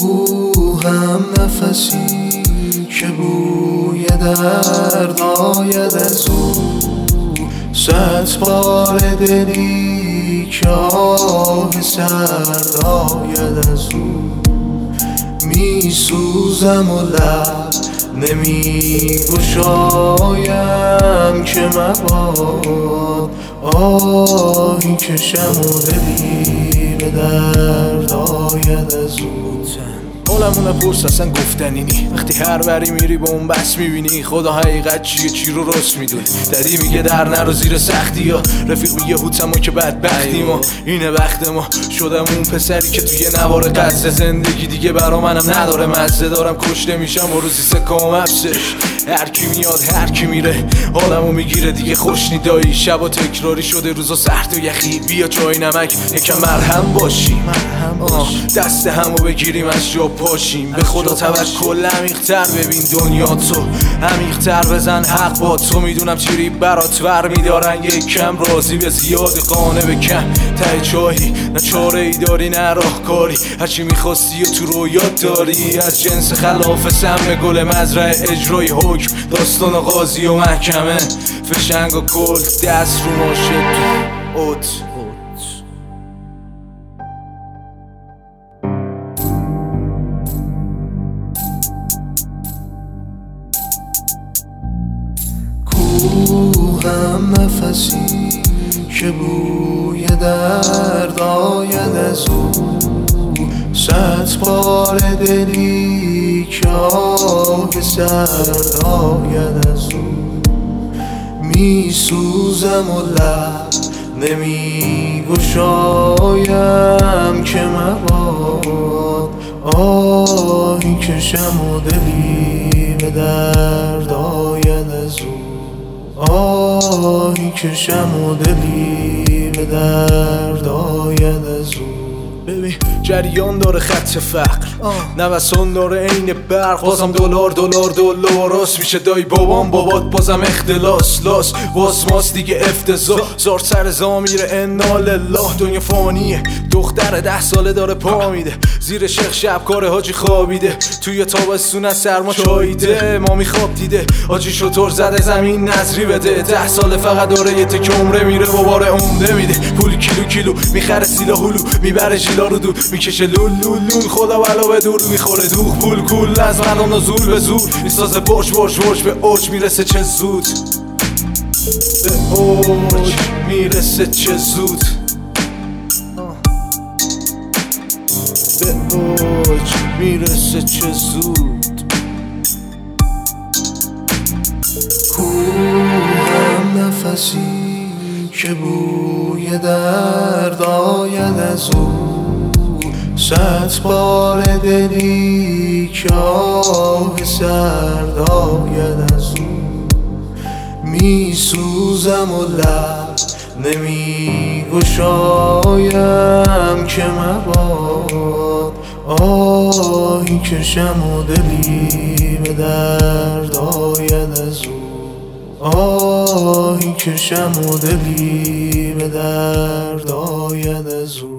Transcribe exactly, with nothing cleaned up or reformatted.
کوهم نفسی که بوی درد آید از او، صد بار دلی که آه سرد آید از او. می سوزم و لب نمی گشایم که مباد آهی کشم و دلی به درد آید از او. حالمون پرس اصلا گفتنی نی، وقتی هر بری میری با اون بس میبینی خدا حقیقت چیه چی رو راست میدونه. ددی میگه در نرو زیر سختی ها، رفیق میگه هوتم ما که بدبختی ما اینه وقت ما. شدم اون پسری که توی نوار قصه زندگی دیگه برا منم نداره مزه، دارم کشته میشم و روزی سکام افسش. هر کی میاد هر کی میره حالمو میگیره دیگه خوش نیدایی، شبا تکراری شده روزا سخت و یخی. بیا چای نمک یکم مرهم باشیم، دست همو بگیریم از جا پاشیم. به خدا توکل عمیق‌تر ببین دنیا تو، عمیق‌تر بزن حق با تو. میدونم چیری برات ور میدارن یک کم، راضی به زیاد خانه به کم. ته چاهی نه چاره ای داری نه راهکاری، هرچی میخواستی و تو رویات داری. از جنس خلاف سم گل مزرعه اجرای حکم، داستان قاضی و محکمه. فشنگ و کل دست رو ماشه تو اوت. کوهم نفسی که بوی درد آید از او، صد بار دلی که آه سرد آید از او. می سوزم و لب نمی گشایم که مباد آهی کشم و دلی به درد آید از او. آهی کشم و دلی به درد آید از او. ببین جریان داره خط فقر، نوسان داره عین برق. بازم دلار دلار دلار راست میشه دایی بابام بابات بازم اختلاس لاس واسماس دیگه افتضاح. زار سر زامیر انا لله، دنیا فانیه دختر ده ساله داره پا میده زیر شیخ شب کار حاجی خوابیده. توی تابستون از سرما چاییده مامی خواب دیده حاجی شطور زده زمین نظری بده. ده ساله فقط داره یه تک عمره میره و بار عمده میده. پول کیلو کیلو میخره سیلا هلو میبره ژیلا رو دور میکشه لول لول لول. خدا بلا به دور میخوره دوغ پول کول از مردم نزول به زور میسازه برش برش برش به اوج میرسه چه زود. به اوج میرسه چه زود، به اوج میرسه چه زود. کوهم نفسی که بوی درد آید از او، صد بار دلی که آه سرد آید از او. می سوزم و لب نمی گشایم که مباد آهی کشم و دلی به درد آید از او. آهی کشم و دلی به درد آید از او.